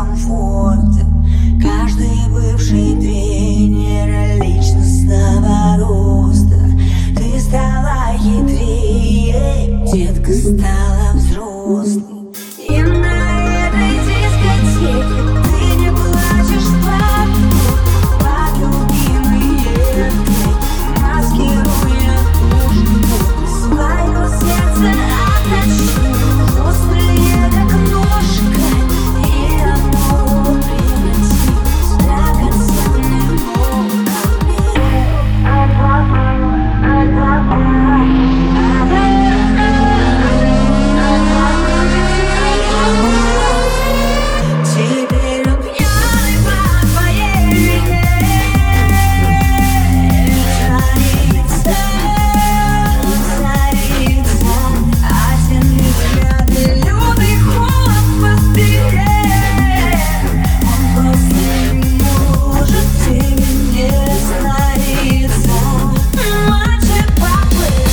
комфорта. Каждый бывший тренер личностного роста. Ты стала хитрее, детка стала взрослой. И на этой дискотеке ты не плачешь под любимой еткой, маскируя тушь. Свое сердце отточу, острые как ножка, и оно превратилось в драгоценный теперь он пьяный по твоей вине. Царица, царица, один взгляд, лютый холод по спине. Он просто не может тебе не снариться. Мальчик поплыл.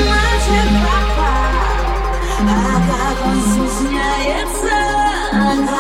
А как он стесняется.